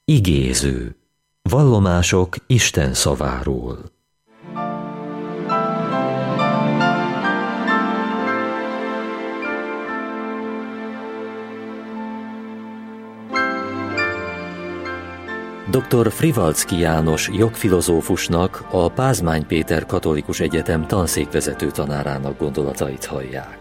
Igéző. Vallomások Isten szaváról. Dr. Frivalczky János jogfilozófusnak, a Pázmány Péter Katolikus Egyetem tanszékvezető tanárának gondolatait hallják.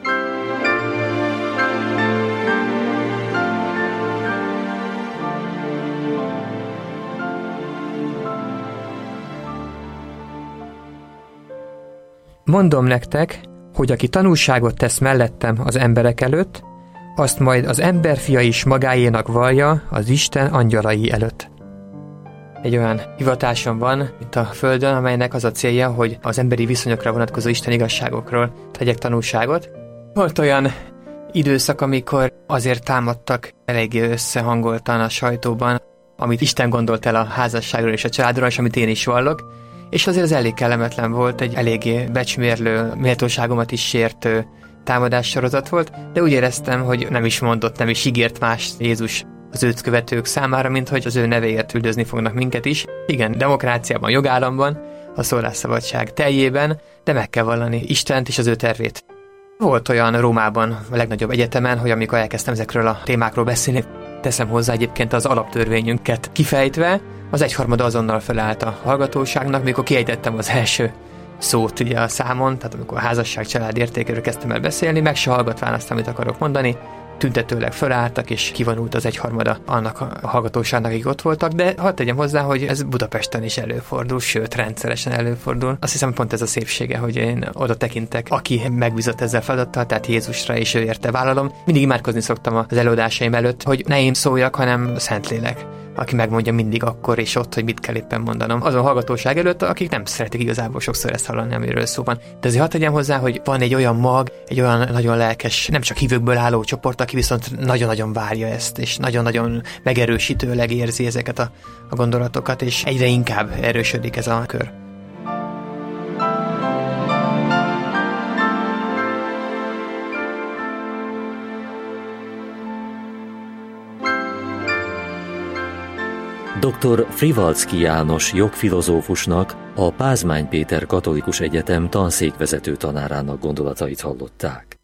Mondom nektek, hogy aki tanúságot tesz mellettem az emberek előtt, azt majd az emberfia is magáénak vallja az Isten angyalai előtt. Egy olyan hivatásom van itt a Földön, amelynek az a célja, hogy az emberi viszonyokra vonatkozó Isten igazságokról tegyek tanúságot. Volt olyan időszak, amikor azért támadtak eléggé összehangoltan a sajtóban, amit Isten gondolt el a házasságról és a családról, és amit én is vallok, és azért az elég kellemetlen volt, egy eléggé becsmérlő, méltóságomat is sértő támadássorozat volt, de úgy éreztem, hogy nem is mondott, nem is ígért más Jézus az őt követők számára, mint hogy az ő nevéért üldözni fognak minket is. Igen, demokráciában, jogállamban, a szólásszabadság teljében, de meg kell vallani Istent és az ő tervét. Volt olyan Rómában, a legnagyobb egyetemen, hogy amikor elkezdtem ezekről a témákról beszélni, teszem hozzá egyébként az alaptörvényünket kifejtve, az egyharmada azonnal felállt a hallgatóságnak, mikor kiejtettem az első szót ugye a számon, tehát amikor a házasság család értékéről kezdtem el beszélni, meg se hallgatván azt, amit akarok mondani, tüntetőleg felálltak, és kivonult az egyharmada annak a hallgatóságnak, akik ott voltak, de hadd tegyem hozzá, hogy ez Budapesten is előfordul, sőt, rendszeresen előfordul. Azt hiszem, pont ez a szépsége, hogy én oda tekintek, aki megbízott ezzel feladattal, tehát Jézusra, és ő érte vállalom. Mindig imádkozni szoktam az előadásaim előtt, hogy ne én szóljak, hanem Szentlélek, aki megmondja mindig akkor és ott, hogy mit kell éppen mondanom. Azon hallgatóság előtt, akik nem szeretik igazából sokszor ezt hallani, amiről szó van. De azért hadd tegyem hozzá, hogy van egy olyan mag, egy olyan nagyon lelkes, nem csak hívőkből álló csoport, aki viszont nagyon-nagyon várja ezt, és nagyon-nagyon megerősítőleg érzi ezeket a gondolatokat, és egyre inkább erősödik ez a kör. Dr. Frivalczky János jogfilozófusnak, a Pázmány Péter Katolikus Egyetem tanszékvezető tanárának gondolatait hallották.